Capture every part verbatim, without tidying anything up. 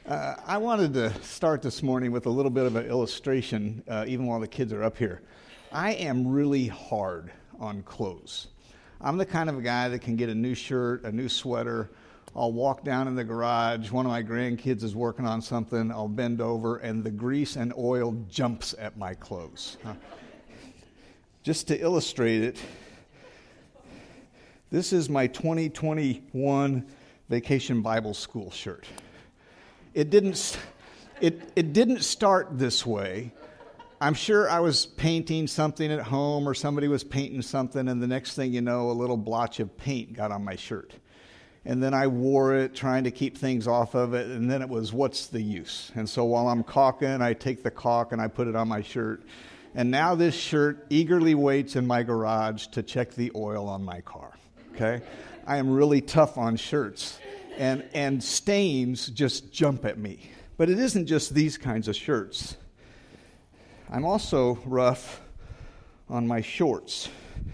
Uh, I wanted to start this morning with a little bit of an illustration, uh, even while the kids are up here. I am really hard on clothes. I'm the kind of guy that can get a new shirt, a new sweater. I'll walk down in the garage. One of my grandkids is working on something. I'll bend over, and the grease and oil jumps at my clothes. Huh? Just to illustrate it, this is my twenty twenty-one Vacation Bible School shirt. It didn't, it, it didn't start this way. I'm sure I was painting something at home or somebody was painting something, and the next thing you know, a little blotch of paint got on my shirt. And then I wore it trying to keep things off of it, and then it was, what's the use? And so while I'm caulking, I take the caulk and I put it on my shirt. And now this shirt eagerly waits in my garage to check the oil on my car, okay? I am really tough on shirts. And and stains just jump at me. But it isn't just these kinds of shirts. I'm also rough on my shorts.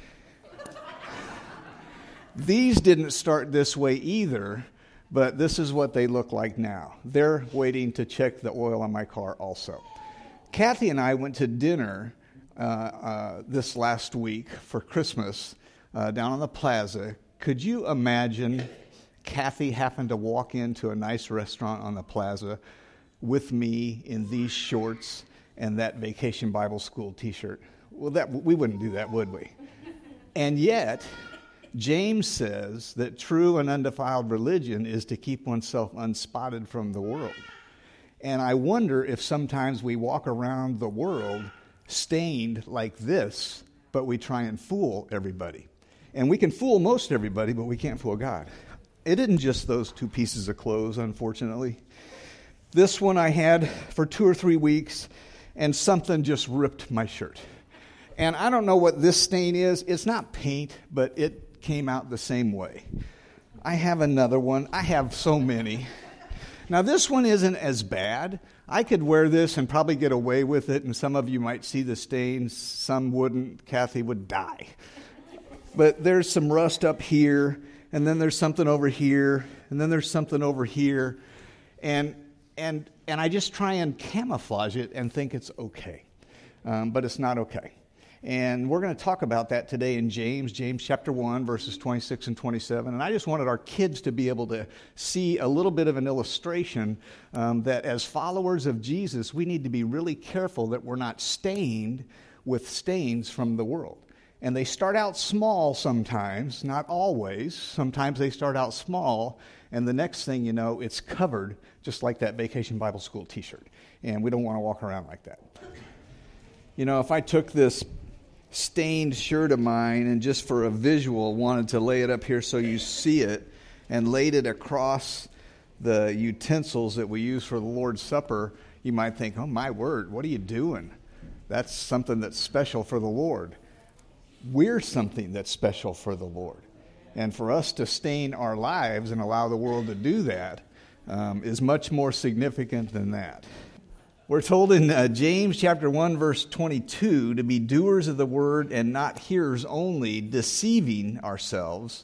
These didn't start this way either, but this is what they look like now. They're waiting to check the oil on my car also. Kathy and I went to dinner uh, uh, this last week for Christmas uh, down on the plaza. Could you imagine Kathy happened to walk into a nice restaurant on the plaza with me in these shorts and that Vacation Bible School t-shirt? Well, that we wouldn't do that, would we? And yet, James says that true and undefiled religion is to keep oneself unspotted from the world. And I wonder if sometimes we walk around the world stained like this, but we try and fool everybody. And we can fool most everybody, but we can't fool God. It isn't just those two pieces of clothes, unfortunately. This one I had for two or three weeks, and something just ripped my shirt. And I don't know what this stain is. It's not paint, but it came out the same way. I have another one. I have so many. Now, this one isn't as bad. I could wear this and probably get away with it, and some of you might see the stains. Some wouldn't. Kathy would die. But there's some rust up here. And then there's something over here, and then there's something over here, and and and I just try and camouflage it and think it's okay, um, but it's not okay. And we're going to talk about that today in James, James chapter one, verses twenty-six and twenty-seven. And I just wanted our kids to be able to see a little bit of an illustration um, that as followers of Jesus, we need to be really careful that we're not stained with stains from the world. And they start out small sometimes, not always. Sometimes they start out small, and the next thing you know, it's covered, just like that Vacation Bible School t-shirt. And we don't want to walk around like that. You know, if I took this stained shirt of mine and just for a visual wanted to lay it up here so you see it, and laid it across the utensils that we use for the Lord's Supper, you might think, oh my word, what are you doing? That's something that's special for the Lord. We're something that's special for the Lord. And for us to stain our lives and allow the world to do that um, is much more significant than that. We're told in uh, James chapter one, verse twenty-two, to be doers of the word and not hearers only, deceiving ourselves.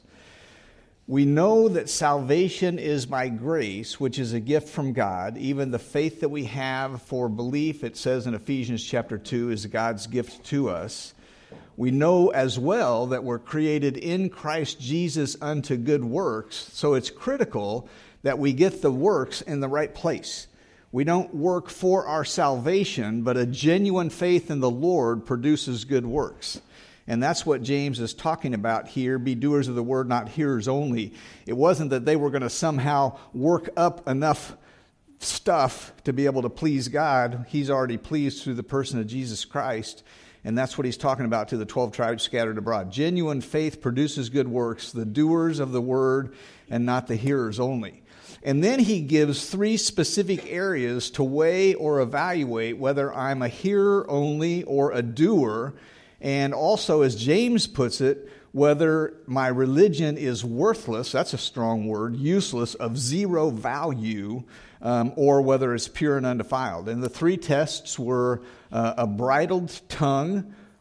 We know that salvation is by grace, which is a gift from God. Even the faith that we have for belief, it says in Ephesians chapter two, is God's gift to us. We know as well that we're created in Christ Jesus unto good works, so it's critical that we get the works in the right place. We don't work for our salvation, but a genuine faith in the Lord produces good works. And that's what James is talking about here. Be doers of the word, not hearers only. It wasn't that they were going to somehow work up enough stuff to be able to please God. He's already pleased through the person of Jesus Christ. And that's what he's talking about to the twelve tribes scattered abroad. Genuine faith produces good works, the doers of the word and not the hearers only. And then he gives three specific areas to weigh or evaluate whether I'm a hearer only or a doer. And also, as James puts it, whether my religion is worthless, that's a strong word, useless, of zero value, um, or whether it's pure and undefiled. And the three tests were uh, a bridled tongue,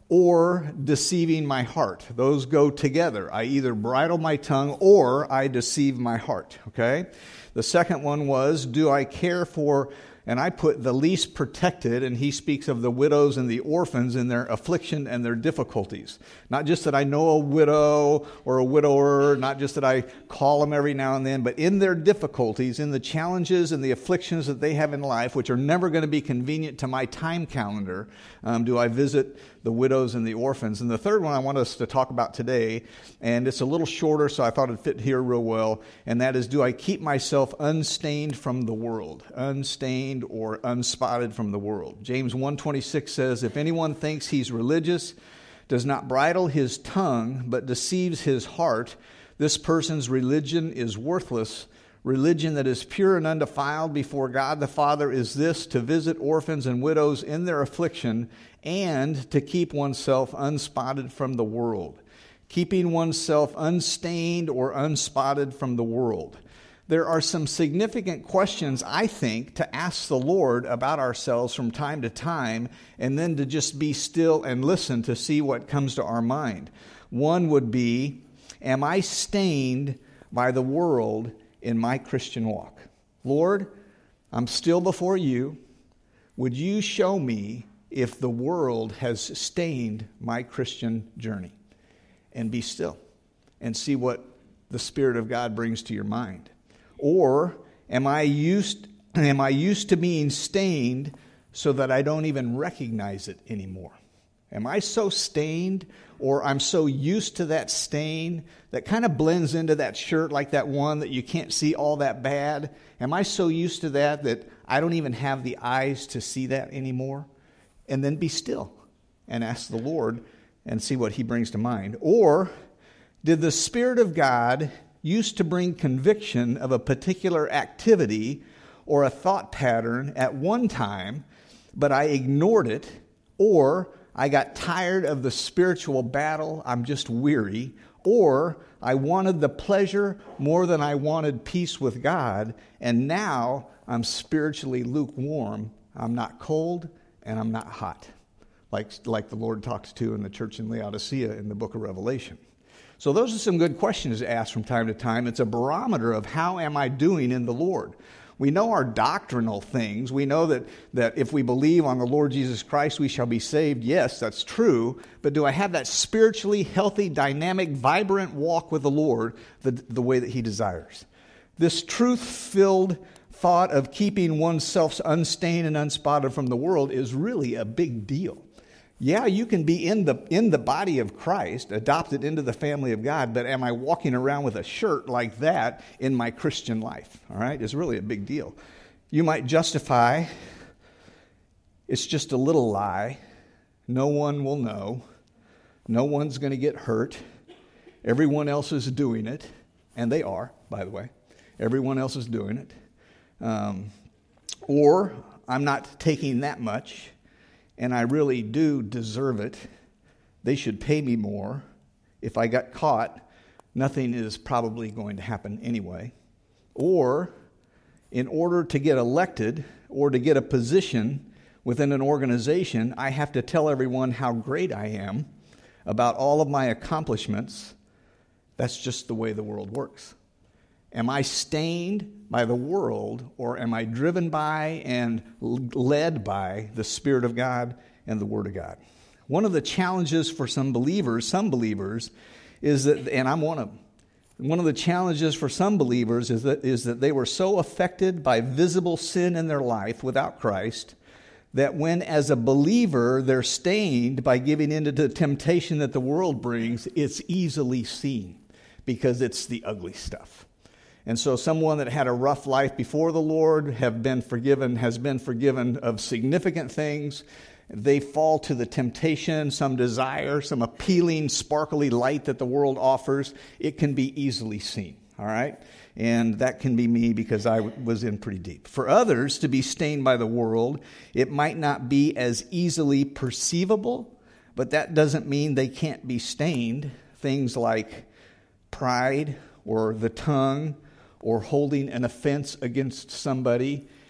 or deceiving my heart. Those go together. I either bridle my tongue or I deceive my heart, okay? The second one was, do I care for, and I put the least protected, and he speaks of the widows and the orphans in their affliction and their difficulties. Not just that I know a widow or a widower, not just that I call them every now and then, but in their difficulties, in the challenges and the afflictions that they have in life, which are never going to be convenient to my time calendar, um, do I visit the widows and the orphans. And the third one I want us to talk about today, and it's a little shorter, so I thought it'd fit here real well, and that is, do I keep myself unstained from the world? Unstained or unspotted from the world. James one twenty-six says, if anyone thinks he's religious, does not bridle his tongue, but deceives his heart, this person's religion is worthless. Religion that is pure and undefiled before God the Father is this, to visit orphans and widows in their affliction and to keep oneself unspotted from the world. Keeping oneself unstained or unspotted from the world. There are some significant questions, I think, to ask the Lord about ourselves from time to time, and then to just be still and listen to see what comes to our mind. One would be, am I stained by the world in my Christian walk? Lord, I'm still before you. Would you show me if the world has stained my Christian journey? And be still and see what the Spirit of God brings to your mind. Or am I used am I used to being stained so that I don't even recognize it anymore? Am I so stained, or I'm so used to that stain that kind of blends into that shirt like that one that you can't see all that bad? Am I so used to that that I don't even have the eyes to see that anymore? And then be still and ask the Lord and see what he brings to mind. Or did the Spirit of God used to bring conviction of a particular activity or a thought pattern at one time, but I ignored it, or I got tired of the spiritual battle, I'm just weary, or I wanted the pleasure more than I wanted peace with God, and now I'm spiritually lukewarm. I'm not cold and I'm not hot, like, like the Lord talks to in the church in Laodicea in the book of Revelation. So those are some good questions to ask from time to time. It's a barometer of how am I doing in the Lord. We know our doctrinal things. We know that, that if we believe on the Lord Jesus Christ, we shall be saved. Yes, that's true. But do I have that spiritually healthy, dynamic, vibrant walk with the Lord the, the way that he desires? This truth-filled thought of keeping oneself unstained and unspotted from the world is really a big deal. Yeah, you can be in the in the body of Christ, adopted into the family of God, but am I walking around with a shirt like that in my Christian life? All right, it's really a big deal. You might justify, it's just a little lie. No one will know. No one's going to get hurt. Everyone else is doing it, and they are, by the way. Everyone else is doing it. Um, or I'm not taking that much, and I really do deserve it. They should pay me more. If I got caught, nothing is probably going to happen anyway. Or, in order to get elected or to get a position within an organization, I have to tell everyone how great I am about all of my accomplishments. That's just the way the world works. Am I stained by the world, or am I driven by and led by the Spirit of God and the Word of God? One of the challenges for some believers, some believers, is that, and I'm one of them, one of the challenges for some believers is that, is that they were so affected by visible sin in their life without Christ that when, as a believer, they're stained by giving in to the temptation that the world brings, it's easily seen because it's the ugly stuff. And so someone that had a rough life before the Lord have been forgiven, has been forgiven of significant things. They fall to the temptation, some desire, some appealing, sparkly light that the world offers. It can be easily seen, all right? And that can be me because I was in pretty deep. For others to be stained by the world, it might not be as easily perceivable, but that doesn't mean they can't be stained. Things like pride or the tongue, or holding an offense against somebody,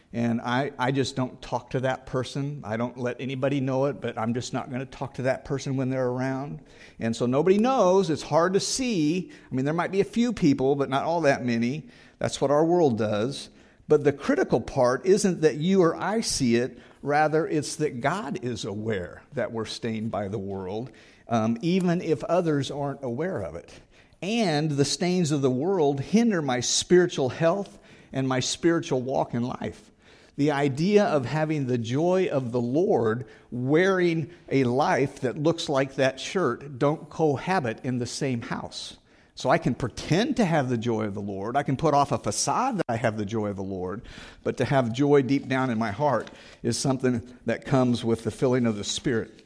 And I, I just don't talk to that person. I don't let anybody know it, but I'm just not going to talk to that person when they're around. And so nobody knows. It's hard to see. I mean, there might be a few people, but not all that many. That's what our world does. But the critical part isn't that you or I see it. Rather, it's that God is aware that we're stained by the world, um, even if others aren't aware of it. And the stains of the world hinder my spiritual health and my spiritual walk in life. The idea of having the joy of the Lord wearing a life that looks like that shirt don't cohabit in the same house. So I can pretend to have the joy of the Lord. I can put off a facade that I have the joy of the Lord. But to have joy deep down in my heart is something that comes with the filling of the Spirit.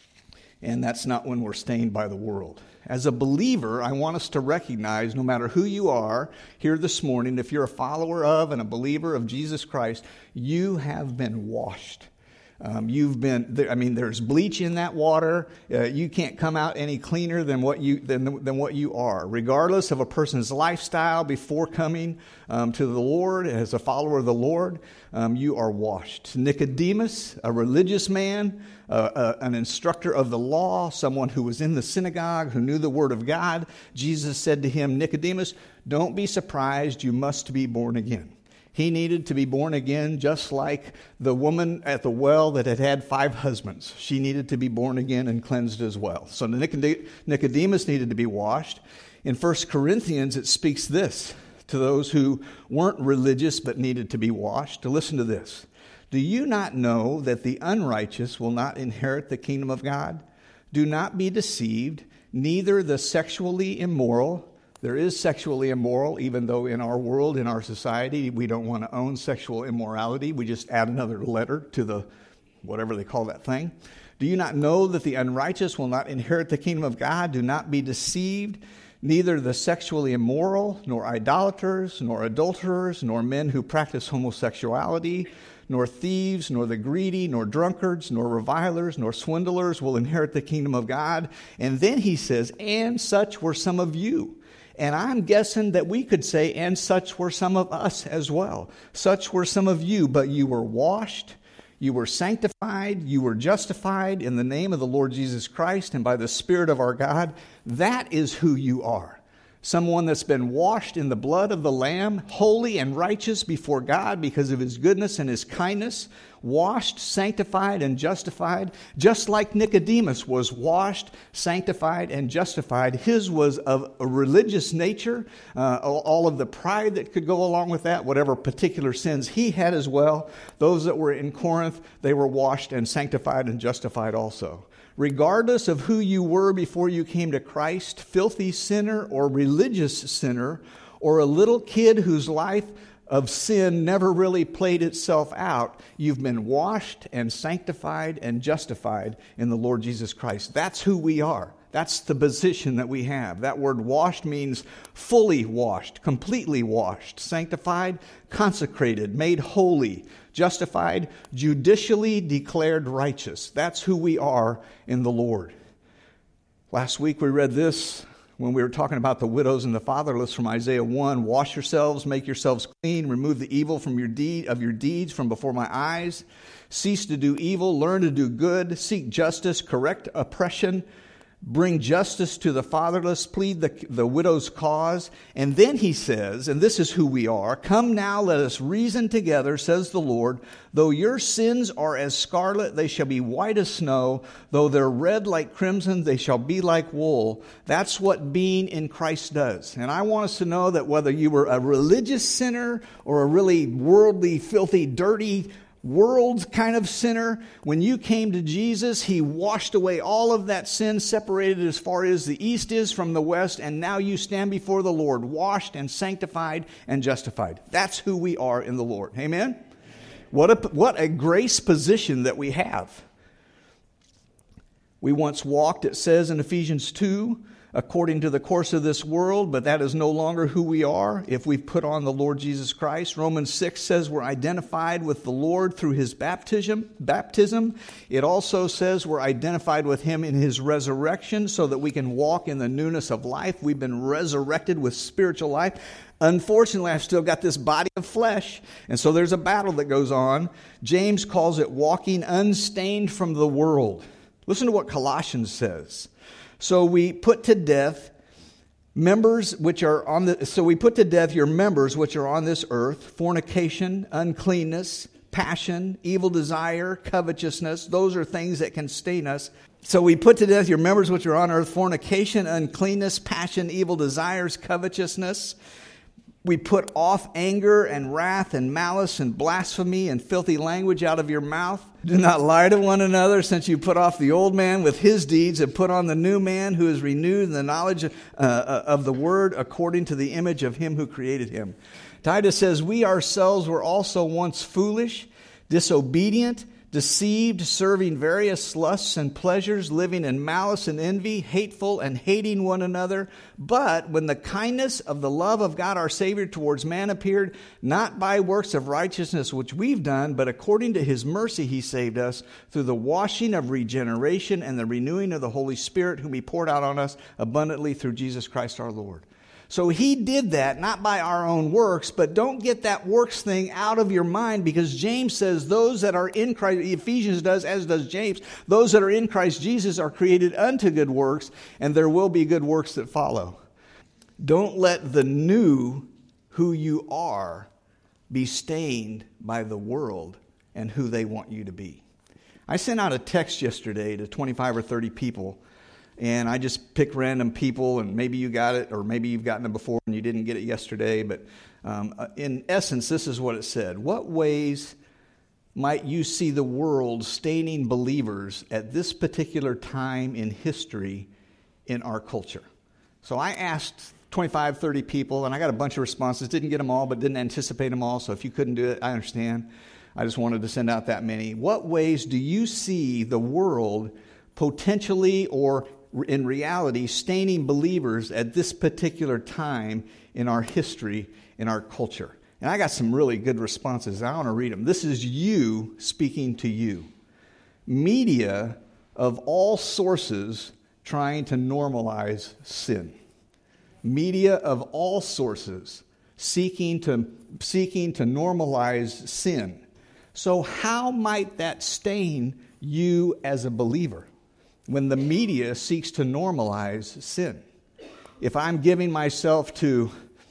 And that's not when we're stained by the world. As a believer, I want us to recognize, no matter who you are here this morning, if you're a follower of and a believer of Jesus Christ, you have been washed. Um, you've been, I mean, there's bleach in that water. Uh, you can't come out any cleaner than what you than, than what you are. Regardless of a person's lifestyle before coming um, to the Lord, as a follower of the Lord, um, you are washed. Nicodemus, a religious man, uh, uh, an instructor of the law, someone who was in the synagogue, who knew the Word of God, Jesus said to him, Nicodemus, don't be surprised, you must be born again. He needed to be born again just like the woman at the well that had had five husbands. She needed to be born again and cleansed as well. So Nicodemus needed to be washed. In First Corinthians, it speaks this to those who weren't religious but needed to be washed. To listen to this. Do you not know that the unrighteous will not inherit the kingdom of God? Do not be deceived, neither the sexually immoral. There is sexually immoral, even though in our world, in our society, we don't want to own sexual immorality. We just add another letter to the, whatever they call that thing. Do you not know that the unrighteous will not inherit the kingdom of God? Do not be deceived. Neither the sexually immoral, nor idolaters, nor adulterers, nor men who practice homosexuality, nor thieves, nor the greedy, nor drunkards, nor revilers, nor swindlers will inherit the kingdom of God. And then he says, and such were some of you. And I'm guessing that we could say, and such were some of us as well. Such were some of you, but you were washed, you were sanctified, you were justified in the name of the Lord Jesus Christ and by the Spirit of our God. That is who you are. Someone that's been washed in the blood of the Lamb, holy and righteous before God because of His goodness and His kindness, washed, sanctified, and justified, just like Nicodemus was washed, sanctified, and justified. His was of a religious nature, uh, all of the pride that could go along with that, whatever particular sins he had as well. Those that were in Corinth, they were washed and sanctified and justified also. Regardless of who you were before you came to Christ, filthy sinner or religious sinner, or a little kid whose life of sin never really played itself out, you've been washed and sanctified and justified in the Lord Jesus Christ. That's who we are. That's the position that we have. That word washed means fully washed, completely washed, sanctified, consecrated, made holy, justified, judicially declared righteous. That's who we are in the Lord. Last week we read this when we were talking about the widows and the fatherless from Isaiah one. Wash yourselves, make yourselves clean, remove the evil from your deed of your deeds from before my eyes. Cease to do evil, learn to do good, seek justice, correct oppression, bring justice to the fatherless, plead the, the widow's cause. And then he says, and this is who we are, come now, let us reason together, says the Lord. Though your sins are as scarlet, they shall be white as snow. Though they're red like crimson, they shall be like wool. That's what being in Christ does. And I want us to know that whether you were a religious sinner or a really worldly, filthy, dirty world kind of sinner, when you came to Jesus, He washed away all of that sin, separated as far as the east is from the west, and now you stand before the Lord, washed and sanctified and justified. That's who we are in the Lord. Amen? What a, what a grace position that we have. We once walked, it says in Ephesians two, according to the course of this world, but that is no longer who we are if we've put on the Lord Jesus Christ. Romans six says we're identified with the Lord through his baptism. Baptism. It also says we're identified with him in his resurrection so that we can walk in the newness of life. We've been resurrected with spiritual life. Unfortunately, I've still got this body of flesh, and so there's a battle that goes on. James calls it walking unstained from the world. Listen to what Colossians says. So we put to death members which are on the so we put to death your members which are on this earth: fornication, uncleanness, passion, evil desire, covetousness. Those are things that can stain us. So we put to death your members which are on earth: fornication, uncleanness, passion, evil desires, covetousness. We put off anger and wrath and malice and blasphemy and filthy language out of your mouth. Do not lie to one another, since you put off the old man with his deeds and put on the new man, who is renewed in the knowledge uh, of the word according to the image of him who created him. Titus says, we ourselves were also once foolish, disobedient, deceived, serving various lusts and pleasures, living in malice and envy, hateful and hating one another. But when the kindness of the love of God our Savior towards man appeared, not by works of righteousness which we've done, but according to his mercy he saved us through the washing of regeneration and the renewing of the Holy Spirit, whom he poured out on us abundantly through Jesus Christ our Lord. So he did that, not by our own works, but don't get that works thing out of your mind, because James says those that are in Christ, Ephesians does, as does James, those that are in Christ Jesus are created unto good works, and there will be good works that follow. Don't let the new who you are be stained by the world and who they want you to be. I sent out a text yesterday to twenty-five or thirty people, and I just picked random people, and maybe you got it, or maybe you've gotten it before and you didn't get it yesterday. But um, in essence, this is what it said. What ways might you see the world staining believers at this particular time in history in our culture? So I asked twenty-five, thirty people, and I got a bunch of responses. Didn't get them all, but didn't anticipate them all. So if you couldn't do it, I understand. I just wanted to send out that many. What ways do you see the world potentially or in reality staining believers at this particular time in our history, in our culture? And I got some really good responses. I want to read them. This is you speaking to you. Media of all sources trying to normalize sin. Media of all sources seeking to seeking to normalize sin. So how might that stain you as a believer when the media seeks to normalize sin? If I'm giving myself to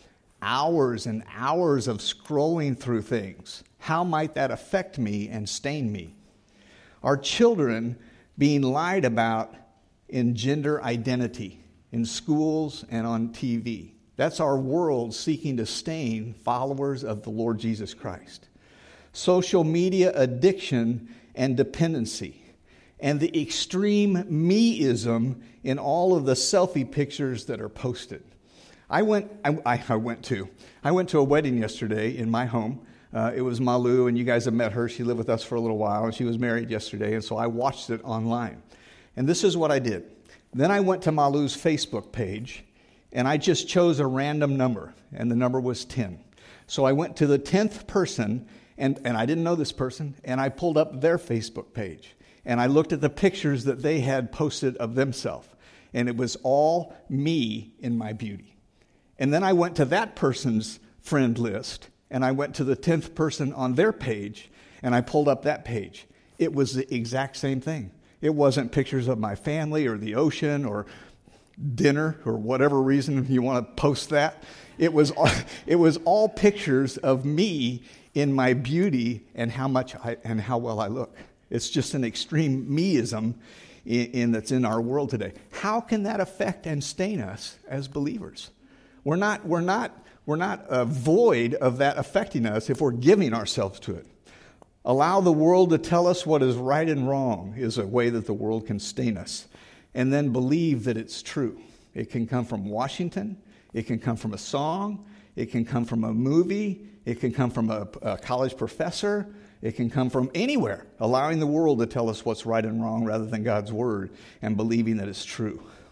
hours and hours of scrolling through things, how might that affect me and stain me? Are children being lied about in gender identity in schools and on T V? That's our world seeking to stain followers of the Lord Jesus Christ. Social media addiction and dependency, and the extreme me-ism in all of the selfie pictures that are posted. I went. I, I went to. I went to a wedding yesterday in my home. Uh, it was Malu, and you guys have met her. She lived with us for a little while, and she was married yesterday, and so I watched it online. And this is what I did. Then I went to Malu's Facebook page, and I just chose a random number, and the number was ten. So I went to the tenth person, and, and I didn't know this person, and I pulled up their Facebook page. And I looked at the pictures that they had posted of themselves. And it was all me in my beauty. And then I went to that person's friend list. And I went to the tenth person on their page. And I pulled up that page. It was the exact same thing. It wasn't pictures of my family or the ocean or dinner or whatever reason you want to post that. It was all, it was all pictures of me in my beauty and how much I, and how well I look. It's just an extreme meism in, in that's in our world today. How can that affect and stain us as believers? We're not we're not we're not uh, void of that affecting us if we're giving ourselves to it. Allow the world to tell us what is right and wrong is a way that the world can stain us, and then believe that it's true. It can come from Washington. It can come from a song. It can come from a movie. It can come from a, a college professor. It can come from anywhere, allowing the world to tell us what's right and wrong rather than God's word and believing that it's true.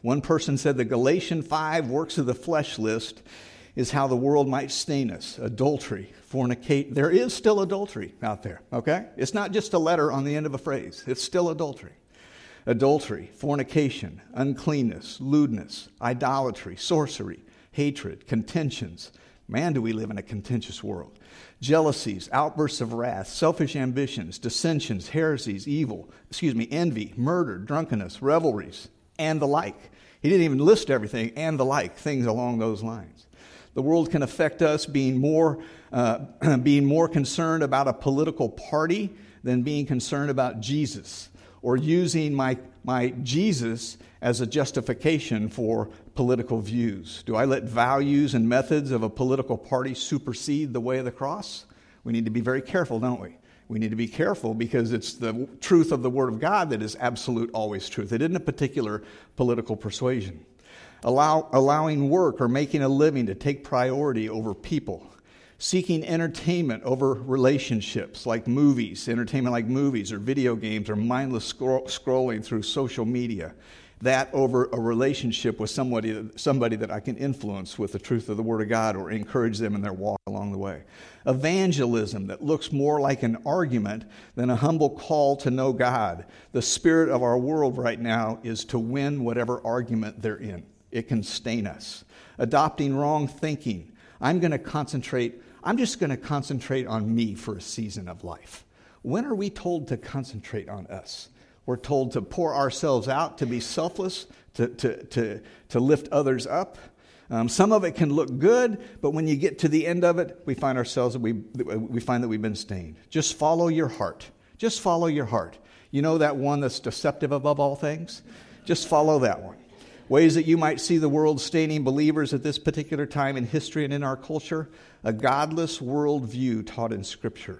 One person said the Galatians five works of the flesh list is how the world might stain us. Adultery, fornicate. There is still adultery out there, okay? It's not just a letter on the end of a phrase. It's still adultery. Adultery, fornication, uncleanness, lewdness, idolatry, sorcery, hatred, contentions. Man, do we live in a contentious world. Jealousies, outbursts of wrath, selfish ambitions, dissensions, heresies, evil, excuse me, envy, murder, drunkenness, revelries, and the like. He didn't even list everything, and the like, things along those lines. The world can affect us being more, uh, being more concerned about a political party than being concerned about Jesus, or using my, my Jesus as a justification for political views. Do I let values and methods of a political party supersede the way of the cross? We need to be very careful, don't we? We need to be careful because it's the truth of the Word of God that is absolute, always truth. It isn't a particular political persuasion. Allow, allowing work or making a living to take priority over people. Seeking entertainment over relationships like movies, entertainment like movies or video games or mindless scroll, scrolling through social media. That over a relationship with somebody, somebody that I can influence with the truth of the Word of God or encourage them in their walk along the way. Evangelism that looks more like an argument than a humble call to know God. The spirit of our world right now is to win whatever argument they're in. It can stain us. Adopting wrong thinking. I'm going to concentrate, I'm just going to concentrate on me for a season of life. When are we told to concentrate on us? We're told to pour ourselves out, to be selfless, to, to, to, to lift others up. Um, some of it can look good, but when you get to the end of it, we find ourselves, we, we find that we've been stained. Just follow your heart. Just follow your heart. You know that one that's deceptive above all things? Just follow that one. Ways that you might see the world staining believers at this particular time in history and in our culture. A godless worldview taught in Scripture.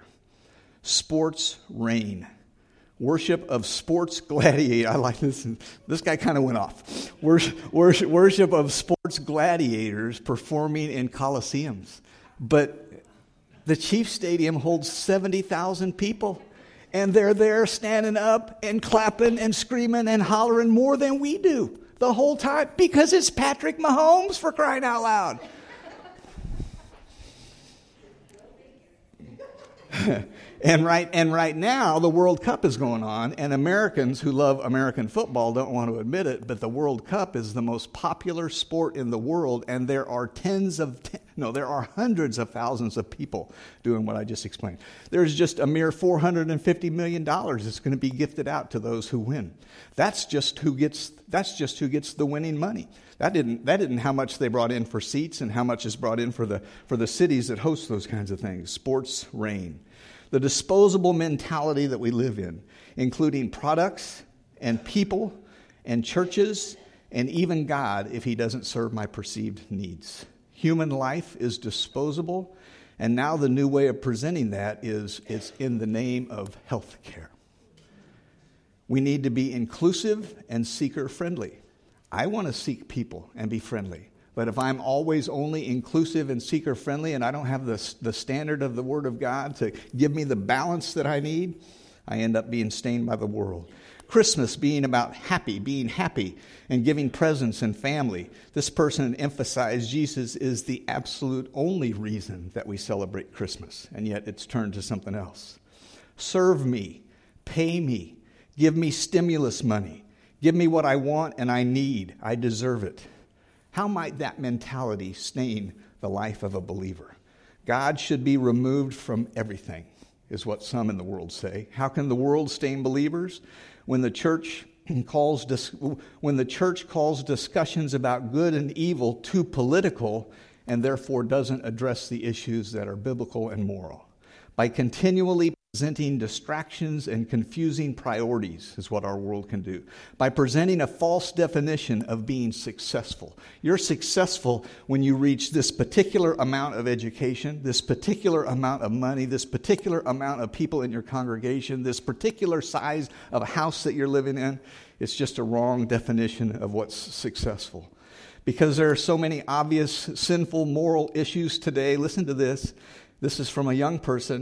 Sports reign. Worship of sports gladiator. I like this. This guy kind of went off. Worship, worship, worship of sports gladiators performing in coliseums. But the Chiefs Stadium holds seventy thousand people. And they're there standing up and clapping and screaming and hollering more than we do the whole time because it's Patrick Mahomes, for crying out loud. And right and right now, the World Cup is going on, and Americans who love American football don't want to admit it, but the World Cup is the most popular sport in the world, and there are tens of, ten, no, there are hundreds of thousands of people doing what I just explained. There's just a mere four hundred fifty million dollars that's going to be gifted out to those who win. That's just who gets, that's just who gets the winning money. That didn't, that didn't how much they brought in for seats and how much is brought in for the, for the cities that host those kinds of things. Sports reign. The disposable mentality that we live in, including products and people and churches and even God if he doesn't serve my perceived needs. Human life is disposable, and now the new way of presenting that is it's in the name of health care. We need to be inclusive and seeker-friendly. I want to seek people and be friendly. But if I'm always only inclusive and seeker-friendly and I don't have the, the standard of the Word of God to give me the balance that I need, I end up being stained by the world. Christmas being about happy, being happy and giving presents and family. This person emphasized Jesus is the absolute only reason that we celebrate Christmas, and yet it's turned to something else. Serve me, pay me, give me stimulus money, give me what I want and I need, I deserve it. How might that mentality stain the life of a believer? God should be removed from everything, is what some in the world say. How can the world stain believers? When the church calls dis- when the church calls discussions about good and evil too political and therefore doesn't address the issues that are biblical and moral. By continually presenting distractions and confusing priorities is what our world can do. By presenting a false definition of being successful. You're successful when you reach this particular amount of education, this particular amount of money, this particular amount of people in your congregation, this particular size of a house that you're living in. It's just a wrong definition of what's successful. Because there are so many obvious sinful moral issues today. Listen to this. This is from a young person.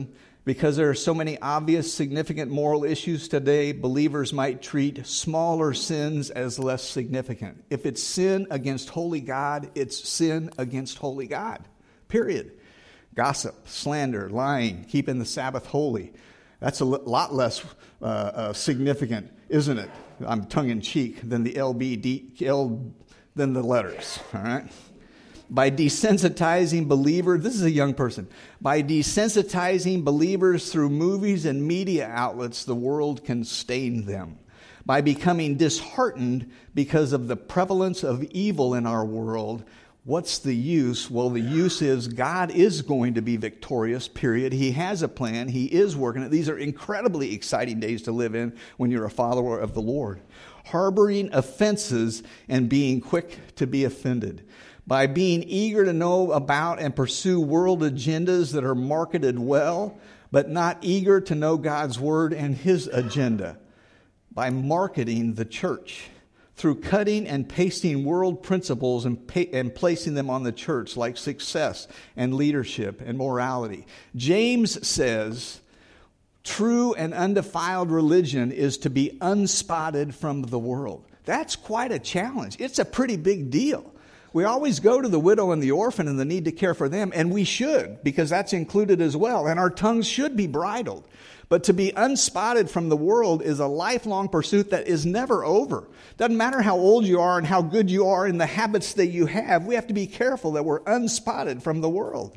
Because there are so many obvious, significant moral issues today, believers might treat smaller sins as less significant. If it's sin against holy God, it's sin against holy God, period. Gossip, slander, lying, keeping the Sabbath holy. That's a lot less uh, uh, significant, isn't it? I'm tongue-in-cheek than the L B D, L, than the letters, all right? By desensitizing believers, this is a young person, by desensitizing believers through movies and media outlets, the world can stain them. By becoming disheartened because of the prevalence of evil in our world, what's the use? Well, the use is God is going to be victorious, period. He has a plan. He is working it. These are incredibly exciting days to live in when you're a follower of the Lord. Harboring offenses and being quick to be offended. By being eager to know about and pursue world agendas that are marketed well, but not eager to know God's word and his agenda. By marketing the church through cutting and pasting world principles and, pa- and placing them on the church, like success and leadership and morality. James says, true and undefiled religion is to be unspotted from the world. That's quite a challenge. It's a pretty big deal. We always go to the widow and the orphan and the need to care for them, and we should, because that's included as well, and our tongues should be bridled. But to be unspotted from the world is a lifelong pursuit that is never over. Doesn't matter how old you are and how good you are in the habits that you have, we have to be careful that we're unspotted from the world.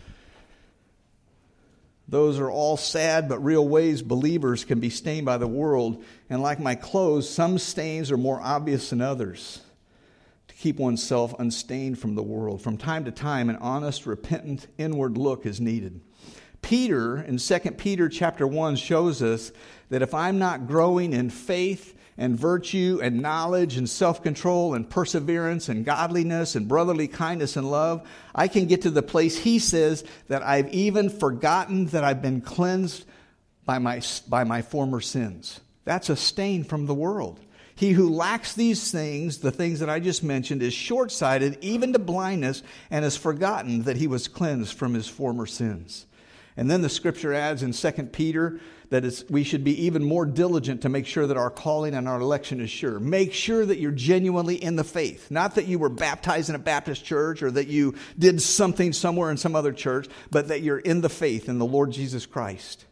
Those are all sad but real ways believers can be stained by the world, and like my clothes, some stains are more obvious than others. Keep oneself unstained from the world. From time to time, an honest, repentant, inward look is needed. Peter, in Second Peter chapter one, shows us that if I'm not growing in faith and virtue and knowledge and self-control and perseverance and godliness and brotherly kindness and love, I can get to the place, he says, that I've even forgotten that I've been cleansed by my, by my former sins. That's a stain from the world. He who lacks these things, the things that I just mentioned, is short-sighted, even to blindness, and has forgotten that he was cleansed from his former sins. And then the scripture adds in Second Peter that it's, we should be even more diligent to make sure that our calling and our election is sure. Make sure that you're genuinely in the faith. Not that you were baptized in a Baptist church or that you did something somewhere in some other church, but that you're in the faith in the Lord Jesus Christ.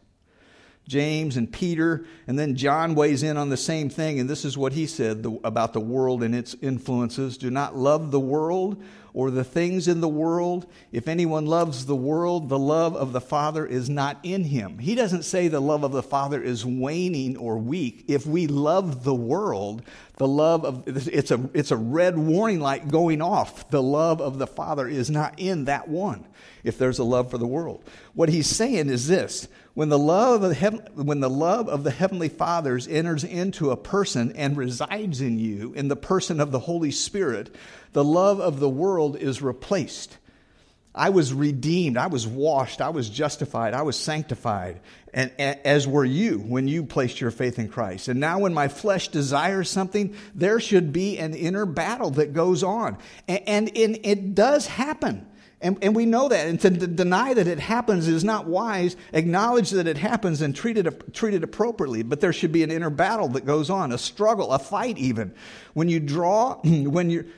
James and Peter, and then John weighs in on the same thing, and this is what he said about the world and its influences. Do not love the world or the things in the world. If anyone loves the world, the love of the Father is not in him. He doesn't say the love of the Father is waning or weak. If we love the world, the love of it's a it's a red warning light going off. The love of the Father is not in that one. If there's a love for the world, what he's saying is this: when the love of the heaven, when the love of the Heavenly Fathers enters into a person and resides in you, in the person of the Holy Spirit, the love of the world is replaced. I was redeemed. I was washed. I was justified. I was sanctified, and, and as were you when you placed your faith in Christ. And now, when my flesh desires something, there should be an inner battle that goes on, and, and, and it does happen. And, and we know that. And to d- deny that it happens is not wise. Acknowledge that it happens and treat it, treat it appropriately. But there should be an inner battle that goes on, a struggle, a fight even. When you draw, when you're,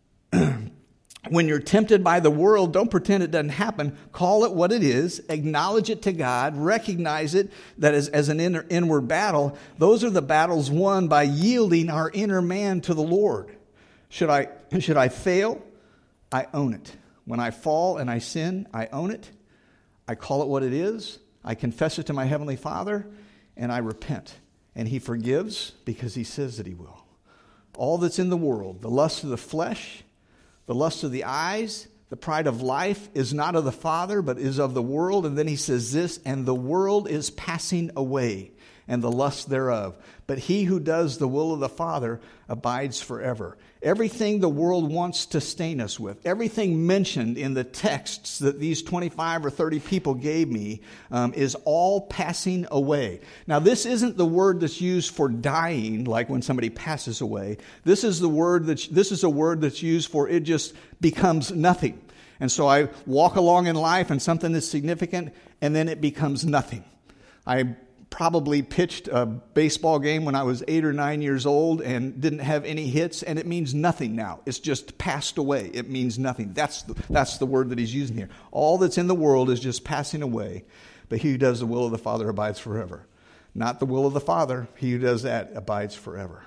when you're tempted by the world, don't pretend it doesn't happen. Call it what it is. Acknowledge it to God. Recognize it that as, as an inner, inward battle. Those are the battles won by yielding our inner man to the Lord. Should I, should I fail? I own it. When I fall and I sin, I own it. I call it what it is. I confess it to my Heavenly Father, and I repent. And He forgives because He says that He will. All that's in the world, the lust of the flesh, the lust of the eyes, the pride of life is not of the Father, but is of the world. And then He says this, and the world is passing away, and the lust thereof. But he who does the will of the Father abides forever. Everything the world wants to stain us with, everything mentioned in the texts that these twenty-five or thirty people gave me um, is all passing away. Now, this isn't the word that's used for dying, like when somebody passes away. This is the word that's, this is a word that's used for it just becomes nothing. And so I walk along in life and something is significant, and then it becomes nothing. I probably pitched a baseball game when I was eight or nine years old and didn't have any hits, and it means nothing now. It's just passed away. It means nothing. That's the, that's the word that he's using here. All that's in the world is just passing away, but he who does the will of the Father abides forever. Not the will of the Father. He who does that abides forever.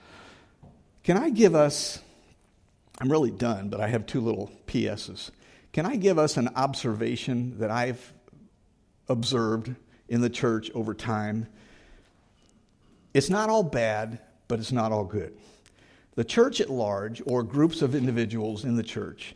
Can I give us, I'm really done, but I have two little P S's. Can I give us an observation that I've observed in the church over time? It's not all bad, but it's not all good. The church at large, or groups of individuals in the church,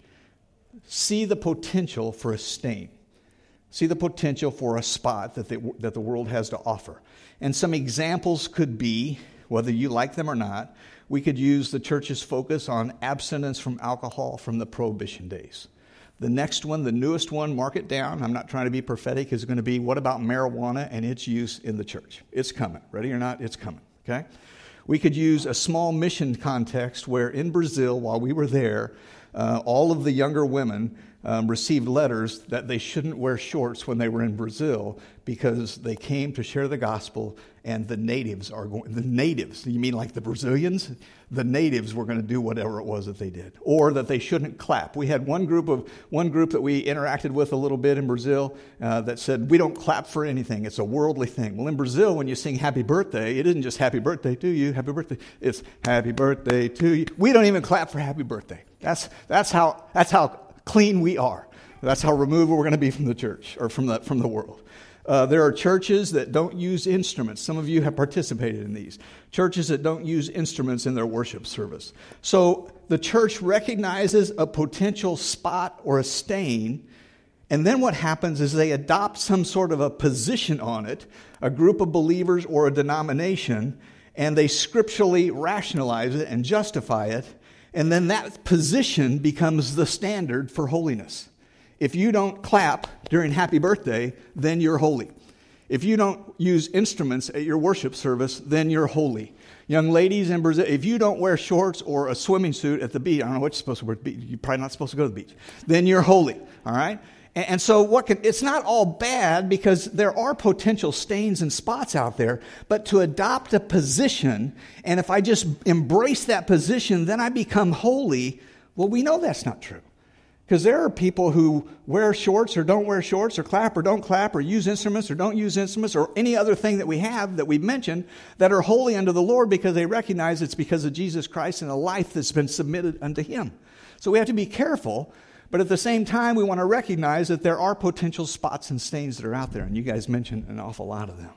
see the potential for a stain, see the potential for a spot that, they, that the world has to offer. And some examples could be, whether you like them or not, we could use the church's focus on abstinence from alcohol from the Prohibition days. The next one, the newest one, mark it down. I'm not trying to be prophetic. Is going to be, what about marijuana and its use in the church? It's coming. Ready or not, it's coming. Okay? We could use a small mission context where in Brazil, while we were there, uh, all of the younger women um, received letters that they shouldn't wear shorts when they were in Brazil because they came to share the gospel, and the natives are going, the natives, you mean like the Brazilians? The natives were going to do whatever it was that they did, or that they shouldn't clap. We had one group of one group that we interacted with a little bit in Brazil uh, that said, we don't clap for anything. It's a worldly thing. Well, in Brazil, when you sing happy birthday, it isn't just happy birthday to you, happy birthday. It's happy birthday to you. We don't even clap for happy birthday. That's that's how that's how clean we are. That's how removed we're going to be from the church or from the from the world. Uh, there are churches that don't use instruments. Some of you have participated in these. Churches that don't use instruments in their worship service. So the church recognizes a potential spot or a stain, and then what happens is they adopt some sort of a position on it, a group of believers or a denomination, and they scripturally rationalize it and justify it, and then that position becomes the standard for holiness. If you don't clap during happy birthday, then you're holy. If you don't use instruments at your worship service, then you're holy. Young ladies in Brazil, if you don't wear shorts or a swimming suit at the beach, I don't know what you're supposed to wear at the beach. You're probably not supposed to go to the beach. Then you're holy, all right? And, and so what can, it's not all bad because there are potential stains and spots out there, but to adopt a position, and if I just embrace that position, then I become holy, well, we know that's not true. Because there are people who wear shorts or don't wear shorts or clap or don't clap or use instruments or don't use instruments or any other thing that we have that we've mentioned that are holy unto the Lord because they recognize it's because of Jesus Christ and a life that's been submitted unto Him. So we have to be careful, but at the same time we want to recognize that there are potential spots and stains that are out there, and you guys mentioned an awful lot of them.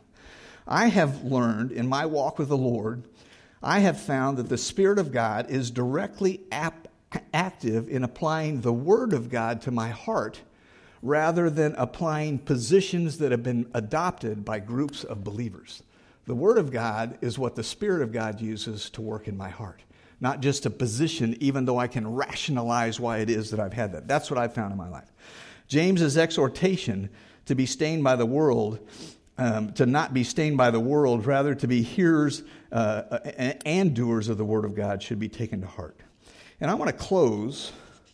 I have learned in my walk with the Lord, I have found that the Spirit of God is directly apt active in applying the Word of God to my heart rather than applying positions that have been adopted by groups of believers. The Word of God is what the Spirit of God uses to work in my heart, not just a position, even though I can rationalize why it is that I've had that. That's what I've found in my life. James's exhortation to be stained by the world, um, to not be stained by the world, rather to be hearers uh, and doers of the Word of God should be taken to heart. And I want to close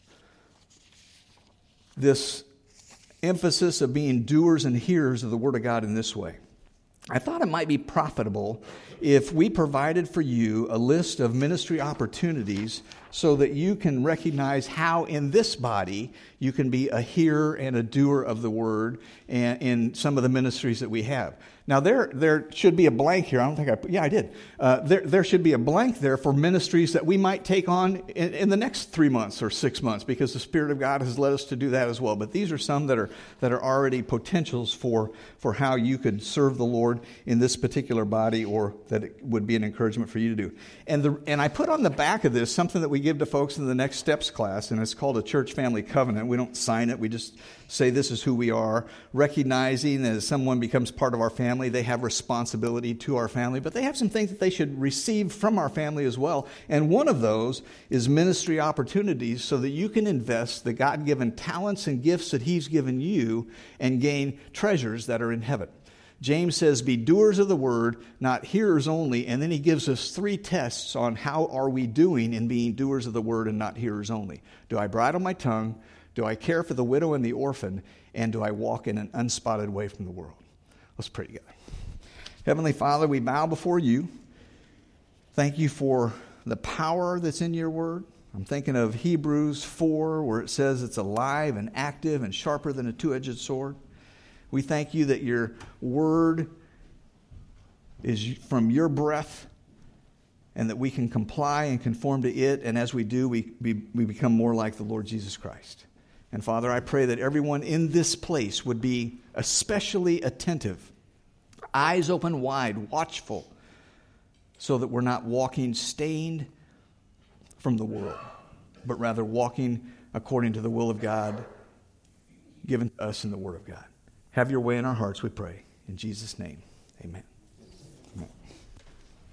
this emphasis of being doers and hearers of the Word of God in this way. I thought it might be profitable if we provided for you a list of ministry opportunities so that you can recognize how in this body you can be a hearer and a doer of the Word and in some of the ministries that we have. Now, there there should be a blank here. I don't think I, yeah, I did. Uh, there, there should be a blank there for ministries that we might take on in, in the next three months or six months because the Spirit of God has led us to do that as well. But these are some that are that are already potentials for, for how you could serve the Lord in this particular body, or that it would be an encouragement for you to do. And the and I put on the back of this something that we give to folks in the Next Steps class, and it's called a Church Family Covenant. We don't sign it. We just say this is who we are, recognizing that as someone becomes part of our family, they have responsibility to our family, but they have some things that they should receive from our family as well. And one of those is ministry opportunities so that you can invest the God-given talents and gifts that He's given you and gain treasures that are in heaven. James says, be doers of the word, not hearers only. And then he gives us three tests on how are we doing in being doers of the word and not hearers only. Do I bridle my tongue? Do I care for the widow and the orphan? And do I walk in an unspotted way from the world? Let's pray together. Heavenly Father, we bow before you. Thank you for the power that's in your word. I'm thinking of Hebrews four, where it says it's alive and active and sharper than a two-edged sword. We thank you that your word is from your breath, and that we can comply and conform to it, and as we do, we, we, we become more like the Lord Jesus Christ. And Father, I pray that everyone in this place would be especially attentive, eyes open wide, watchful, so that we're not walking stained from the world, but rather walking according to the will of God given to us in the Word of God. Have your way in our hearts, we pray. In Jesus' name, amen.